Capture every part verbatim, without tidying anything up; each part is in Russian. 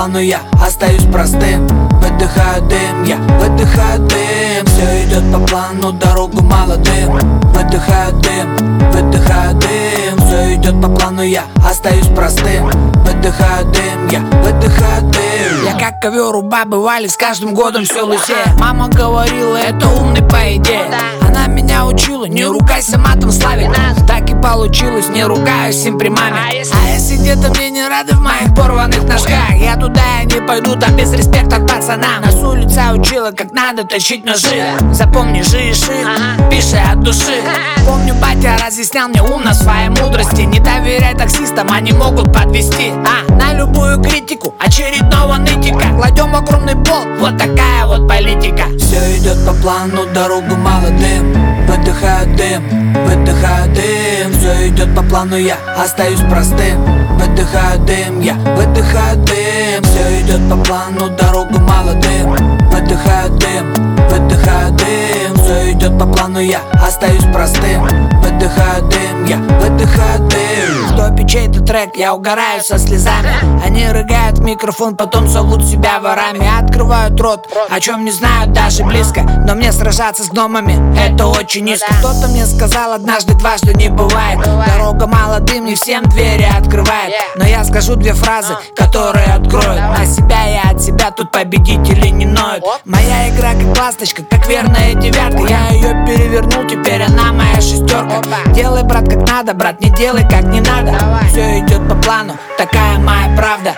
плану, я остаюсь простым. Выдыхаю дым, я выдыхаю дым. Все идет по плану, дорогу молодым. Выдыхаю дым, выдыхаю дым. Все идет по плану, я остаюсь простым. Выдыхаю дым, я выдыхаю дым. Я как ковер у бабы Вали, с каждым годом все лысее. Мама говорила, это умный по идее. Она меня учила, не ругайся матом, Славик. Так и получилось, не ругаюсь им при маме. А если где-то мне не рады в моих порванных ножках, я туда и не пойду, там без респекта к пацанам. Нас улица учила, как надо точить ножи. Запомни, жиши, пиши от души. Помню, батя разъяснял мне ум на своей мудрости. Не доверяй таксистам, они могут подвести. А на любую критику очередного нытика кладем огромный пол, вот такая вот политика. Все идет по плану, дорогу молодым. Выдыхаю дым, выдыхаю дым. Все идет по плану, я остаюсь простым. Выдыхаю дым, я выдыхаю дым. Все идет по плану, дорогу молодым. Выдыхаю дым, выдыхаю дым. Все идет по плану, я остаюсь простым. Выдыхаю дым, я выдыхаю дым. В топе чей-то трек, я угораю со слезами. Они рыгают в микрофон, потом зовут себя ворами. Открывают рот, о чем не знают даже близко. Но мне сражаться с гномами, это очень низко. Кто-то мне сказал однажды, дважды не бывает. Дорога молодым, не всем двери открывает. Но я скажу две фразы, которые откроют. На себя и от себя тут победители не ноют. Моя игра как ласточка, как верная девятка. Я ее перевернул, теперь она моя шестерка. Делай, брат, как надо, брат, не делай, как не надо. Все идет по плану, такая моя правда.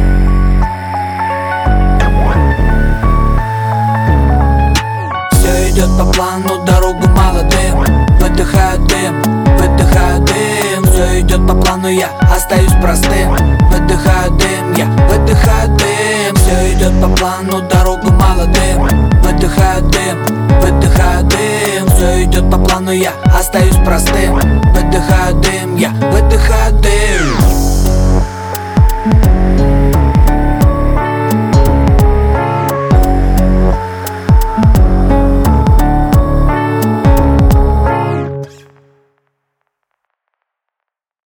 Все идет по плану, дорогу молодым. Выдыхаю дым, выдыхаю дым. Все идет по плану, я остаюсь простым. Выдыхаю дым, я выдыхаю дым. Все идет по плану, дорогу молодым. Выдыхаю дым, выдыхаю дым. Все идет по плану, я остаюсь простым. Выдыхаю дым, я выдыхаю дым.